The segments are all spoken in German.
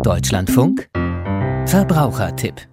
Deutschlandfunk Verbrauchertipp.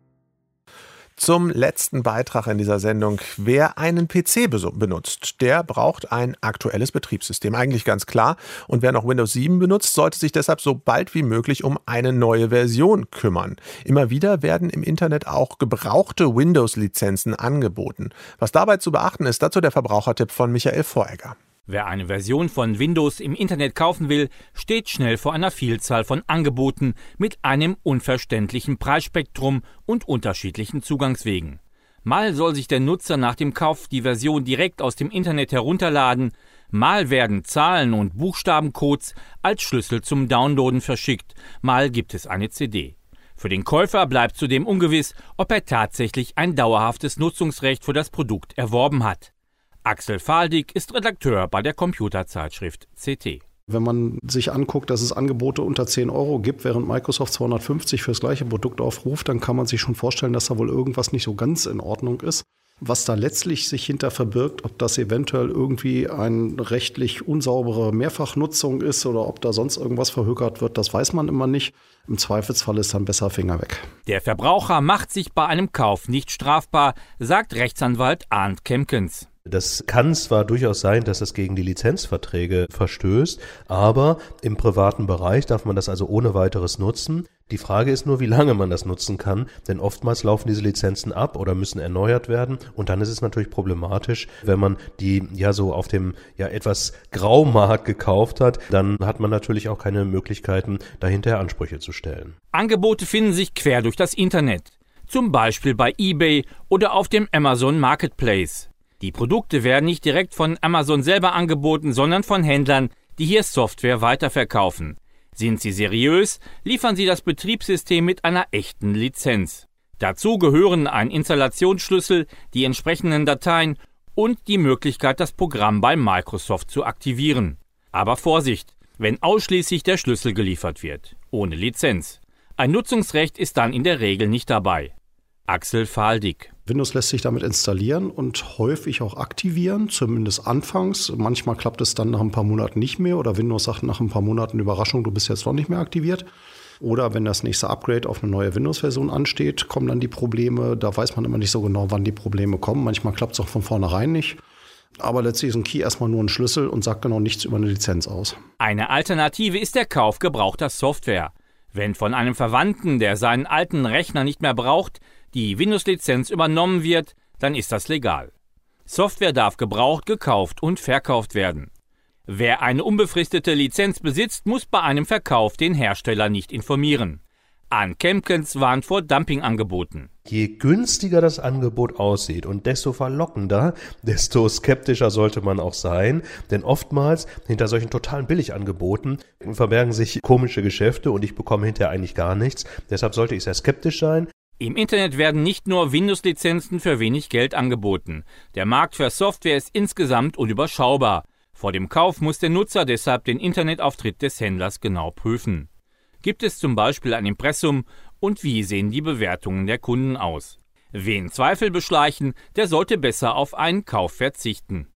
Zum letzten Beitrag in dieser Sendung. Wer einen PC benutzt, der braucht ein aktuelles Betriebssystem. Eigentlich ganz klar. Und wer noch Windows 7 benutzt, sollte sich deshalb so bald wie möglich um eine neue Version kümmern. Immer wieder werden im Internet auch gebrauchte Windows-Lizenzen angeboten. Was dabei zu beachten ist, dazu der Verbrauchertipp von Michael Voregger. Wer eine Version von Windows im Internet kaufen will, steht schnell vor einer Vielzahl von Angeboten mit einem unverständlichen Preisspektrum und unterschiedlichen Zugangswegen. Mal soll sich der Nutzer nach dem Kauf die Version direkt aus dem Internet herunterladen, mal werden Zahlen- und Buchstabencodes als Schlüssel zum Downloaden verschickt, mal gibt es eine CD. Für den Käufer bleibt zudem ungewiss, ob er tatsächlich ein dauerhaftes Nutzungsrecht für das Produkt erworben hat. Axel Faldig ist Redakteur bei der Computerzeitschrift CT. Wenn man sich anguckt, dass es Angebote unter 10 € gibt, während Microsoft 250 für das gleiche Produkt aufruft, dann kann man sich schon vorstellen, dass da wohl irgendwas nicht so ganz in Ordnung ist. Was da letztlich sich hinter verbirgt, ob das eventuell irgendwie eine rechtlich unsaubere Mehrfachnutzung ist oder ob da sonst irgendwas verhökert wird, das weiß man immer nicht. Im Zweifelsfall ist dann besser Finger weg. Der Verbraucher macht sich bei einem Kauf nicht strafbar, sagt Rechtsanwalt Arndt Kemkens. Das kann zwar durchaus sein, dass es gegen die Lizenzverträge verstößt, aber im privaten Bereich darf man das also ohne weiteres nutzen. Die Frage ist nur, wie lange man das nutzen kann, denn oftmals laufen diese Lizenzen ab oder müssen erneuert werden und dann ist es natürlich problematisch, wenn man die so auf dem etwas Graumarkt gekauft hat, dann hat man natürlich auch keine Möglichkeiten, dahinter Ansprüche zu stellen. Angebote finden sich quer durch das Internet, zum Beispiel bei eBay oder auf dem Amazon Marketplace. Die Produkte werden nicht direkt von Amazon selber angeboten, sondern von Händlern, die hier Software weiterverkaufen. Sind sie seriös, liefern sie das Betriebssystem mit einer echten Lizenz. Dazu gehören ein Installationsschlüssel, die entsprechenden Dateien und die Möglichkeit, das Programm bei Microsoft zu aktivieren. Aber Vorsicht, wenn ausschließlich der Schlüssel geliefert wird, ohne Lizenz. Ein Nutzungsrecht ist dann in der Regel nicht dabei. Axel Faldig. Windows lässt sich damit installieren und häufig auch aktivieren, zumindest anfangs. Manchmal klappt es dann nach ein paar Monaten nicht mehr oder Windows sagt nach ein paar Monaten Überraschung, du bist jetzt noch nicht mehr aktiviert. Oder wenn das nächste Upgrade auf eine neue Windows-Version ansteht, kommen dann die Probleme. Da weiß man immer nicht so genau, wann die Probleme kommen. Manchmal klappt es auch von vornherein nicht. Aber letztlich ist ein Key erstmal nur ein Schlüssel und sagt genau nichts über eine Lizenz aus. Eine Alternative ist der Kauf gebrauchter Software. Wenn von einem Verwandten, der seinen alten Rechner nicht mehr braucht, die Windows-Lizenz übernommen wird, dann ist das legal. Software darf gebraucht, gekauft und verkauft werden. Wer eine unbefristete Lizenz besitzt, muss bei einem Verkauf den Hersteller nicht informieren. Arndt Kemkens warnt vor Dumpingangeboten. Je günstiger das Angebot aussieht und desto verlockender, desto skeptischer sollte man auch sein. Denn oftmals hinter solchen totalen Billigangeboten verbergen sich komische Geschäfte und ich bekomme hinterher eigentlich gar nichts. Deshalb sollte ich sehr skeptisch sein. Im Internet werden nicht nur Windows-Lizenzen für wenig Geld angeboten. Der Markt für Software ist insgesamt unüberschaubar. Vor dem Kauf muss der Nutzer deshalb den Internetauftritt des Händlers genau prüfen. Gibt es zum Beispiel ein Impressum und wie sehen die Bewertungen der Kunden aus? Wen Zweifel beschleichen, der sollte besser auf einen Kauf verzichten.